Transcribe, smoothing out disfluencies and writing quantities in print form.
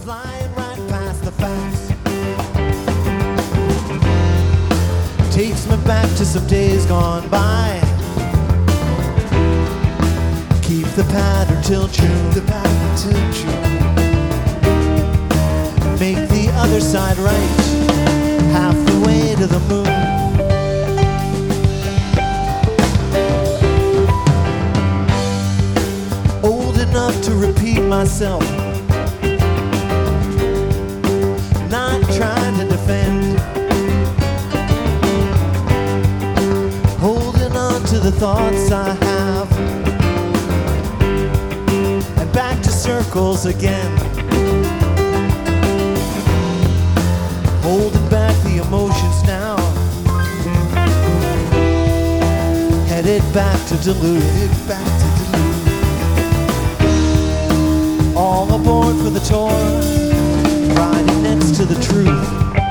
flying right past the facts. Takes me back to some days gone by. Keep the pattern till June. The pattern till June. Make the other side right, half the way to the moon. Old enough to repeat myself, not trying to defend, holding on to the thoughts I have, and back to circles again. Holding back the emotions now, headed back to Duluth. All aboard for the tour, riding next to the truth.